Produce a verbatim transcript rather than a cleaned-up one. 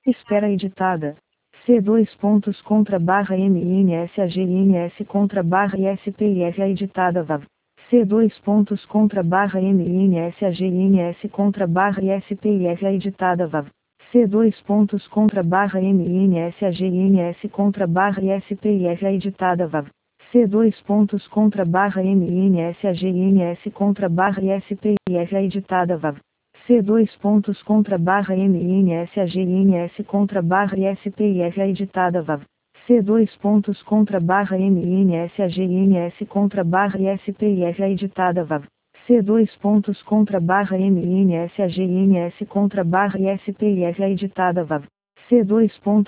Espera editada. C dois pontos contra barra M N S A G N S contra barra I S P I F A editada V A V. C dois pontos contra barra M N S A G N S contra barra I S P I F A editada V A V. C dois pontos contra barra M N S A G N S contra barra I S P I F A editada V A V. C dois pontos contra barra M N S A G N S contra barra I S P I F A editada V A V. C dois pontos contra barra M N S A G N S contra barra I S P I F A editada V A V. C dois pontos contra barra M N S A G N S contra barra I S P I F A editada V A V. C dois pontos contra barra M N S A G N S contra barra I S P I F A editada V A V. C dois pontos